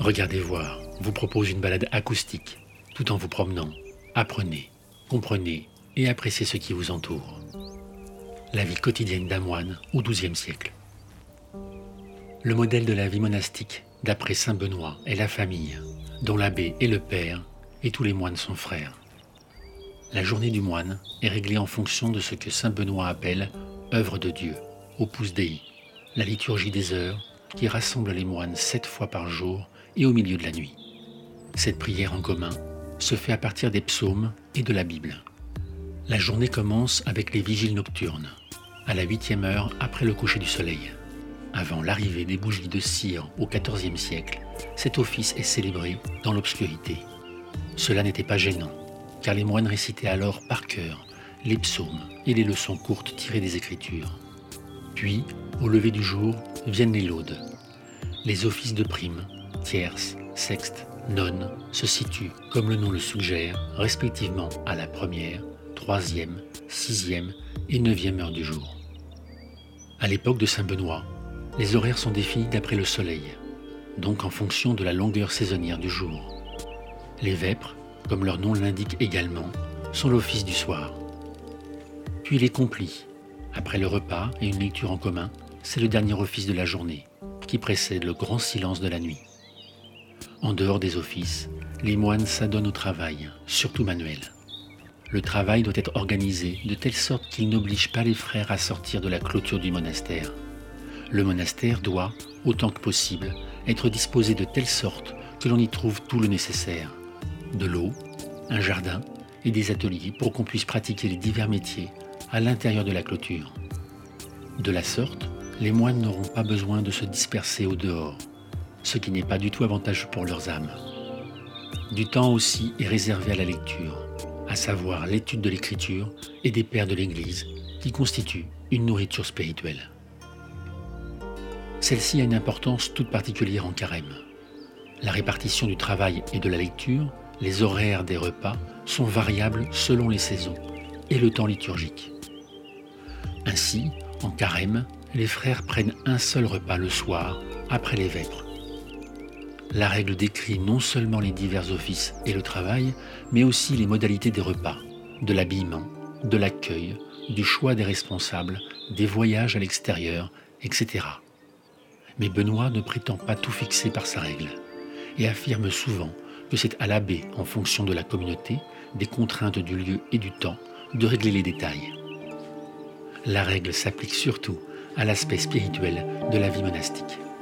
Regardez voir, vous propose une balade acoustique, tout en vous promenant. Apprenez, comprenez et appréciez ce qui vous entoure. La vie quotidienne d'un moine au XIIe siècle. Le modèle de la vie monastique, d'après saint Benoît, est la famille, dont l'abbé est le père et tous les moines sont frères. La journée du moine est réglée en fonction de ce que saint Benoît appelle « œuvre de Dieu », Opus Dei, la liturgie des heures qui rassemble les moines 7 fois par jour et au milieu de la nuit. Cette prière en commun se fait à partir des psaumes et de la Bible. La journée commence avec les vigiles nocturnes, à la 8e heure après le coucher du soleil. Avant l'arrivée des bougies de cire au XIVe siècle, cet office est célébré dans l'obscurité. Cela n'était pas gênant, car les moines récitaient alors par cœur les psaumes et les leçons courtes tirées des Écritures. Puis, au lever du jour, viennent les laudes. Les offices de prime, tierce, sexte, nonne se situent, comme le nom le suggère, respectivement à la 1re, 3e, 6e et 9e heure du jour. À l'époque de saint Benoît, les horaires sont définis d'après le soleil, donc en fonction de la longueur saisonnière du jour. Les vêpres, comme leur nom l'indique également, sont l'office du soir. Puis les complis. Après le repas et une lecture en commun, c'est le dernier office de la journée, qui précède le grand silence de la nuit. En dehors des offices, les moines s'adonnent au travail, surtout manuel. Le travail doit être organisé de telle sorte qu'il n'oblige pas les frères à sortir de la clôture du monastère. Le monastère doit, autant que possible, être disposé de telle sorte que l'on y trouve tout le nécessaire. De l'eau, un jardin et des ateliers pour qu'on puisse pratiquer les divers métiers à l'intérieur de la clôture. De la sorte, les moines n'auront pas besoin de se disperser au dehors, ce qui n'est pas du tout avantageux pour leurs âmes. Du temps aussi est réservé à la lecture, à savoir l'étude de l'écriture et des pères de l'Église, qui constituent une nourriture spirituelle. Celle-ci a une importance toute particulière en carême. La répartition du travail et de la lecture, les horaires des repas, sont variables selon les saisons et le temps liturgique. Ainsi, en carême, les frères prennent un seul repas le soir, après les vêpres. La règle décrit non seulement les divers offices et le travail, mais aussi les modalités des repas, de l'habillement, de l'accueil, du choix des responsables, des voyages à l'extérieur, etc. Mais Benoît ne prétend pas tout fixer par sa règle, et affirme souvent que c'est à l'abbé, en fonction de la communauté, des contraintes du lieu et du temps, de régler les détails. La règle s'applique surtout à l'aspect spirituel de la vie monastique.